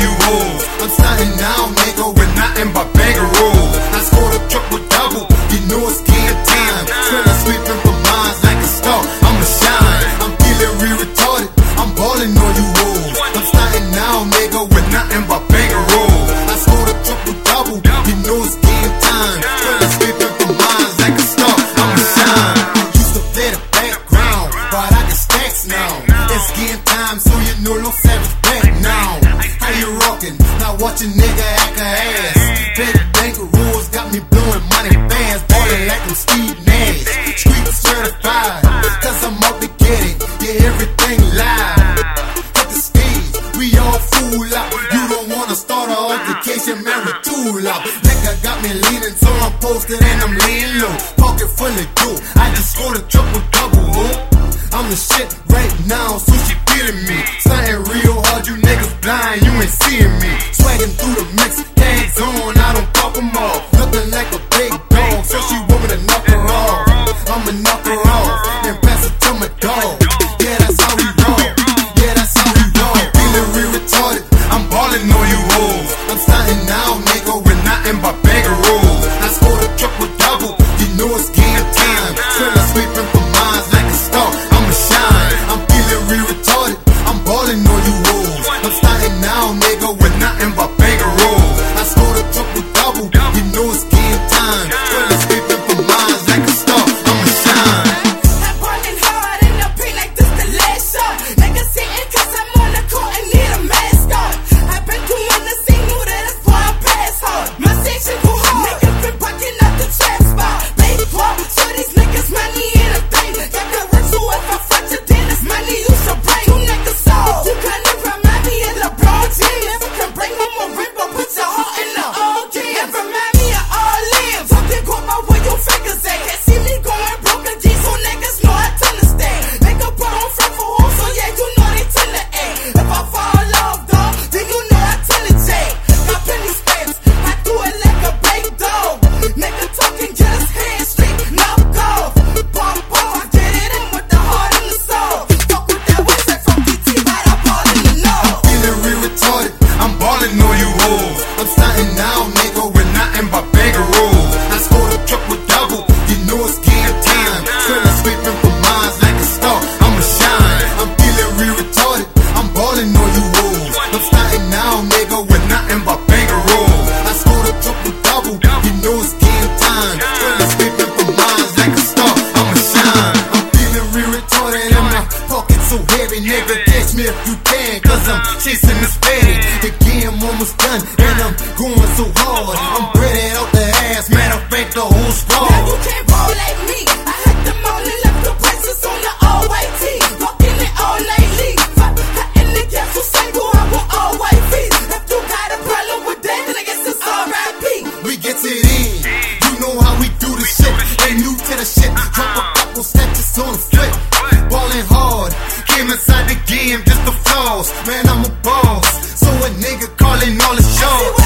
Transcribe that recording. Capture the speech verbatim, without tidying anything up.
you hoes. I'm starting now, nigga, with nothing but bangaroos. I scored a triple double, you know it's game time. Tryna sweeping for mines like a star, I'ma shine. I'm feeling real retarded, I'm balling on you hoes. I'm starting now, nigga, with nothing but bangaroos. I scored a triple double, you know it's game time. Tryna sweeping for mines like a star, I'ma shine. Used to play the background, but I got stacks now. It's game time, so you know no savage back now. How you rockin'? Now watch a nigga act a ass. Big bangaroos got me blowing money fast, ballin' like I'm Steve Nash. Street certified, cause I'm out to get it. Yeah, everything live. Hit the stage, we all fool out. You don't wanna start an altercation, man, we too loud. Nigga got me leaning, so I'm posted and I'm laying low. Pocket full of dough, I just scored a triple double, huh? I'm the shit right now, so she feeling me. Something real hard, you niggas blind, you ain't seeing me. Swagging through the mix, tags on, I don't pop them off. Looking like a big dog, so she want me to knock her off. I'ma knock her off, and pass it to my dog. Yeah, that's how we roll, yeah, that's how we roll. Feeling real retarded, I'm ballin' on you hoes. I'm starting now, nigga, with nothing but bangaroos. I scored a triple double, you know it's game time. Tryna sweeping for mines like a star, I'ma shine. I'm feeling real retarded, I'm ballin' on you hoes. I'm starting now, nigga, with nothing but bangaroos. I scored a triple double, you know it's game time. Tryna sweeping for mines like a star, I'ma shine. I'm ballin' hard in the paint like this the last shot. Niggas sitting cause I'm on the court and need a mascot. I've been doing the scene, knew that it's why I pass hard. My section go hard, niggas been bucking up the trap spot. Baby pop, show these niggas money in a thing. Got the work, so if I fuck your then it's money you should bring. You niggas soft, you kinda remind me of LeBron James. If you can bring home a ring, but put your heart in the all game. It remind me of all limbs. Talking about where your fingers at. Can't see me going broke again, so niggas know I tend to stay. Nigga put on front for home, so yeah, you know they tend to act. If I fall off, dog, then you know I tend to take. Got plenty space, I do it like a big dog. Nigga talking, get his hands straight, knock off. Bomb, bomb, I get it in with the heart and the soul. Fuck with that website from P T, right up all in the know. Feeling real retarded, I'm ballin' on you hoes. I'm starting now, nigga, with nothing but bangaroos. I scored a triple double, you know it's game time. Tryna sweeping for mines like a star, I'ma shine. I'm feeling real retarded, I'm ballin' on you hoes. I'm starting now, nigga, with nothing but bangaroos. I scored a triple double, you know it's game time. Tryna sweeping for mines like a star, I'ma shine. I'm feeling real retarded and my pockets so heavy. Nigga, catch me if you can, cause I'm chasing this fatty. The game almost done and I'm going so hard. I'm breaded out the ass, matter of fact the whole squad. Now you can't roll like me. I had them all and left the prices on the all white tee. Walking it all nightly. Fuck, I in the gas so single, I want all white feet. If you got a problem with that, then I guess it's R I P. We get it in, you know how we do this shit. Ain't new to the shit, drop a couple snatches on the flip. Ballin' hard, came inside the game just the flaws. Man, I'm a boss, so a nigga calling all the shows.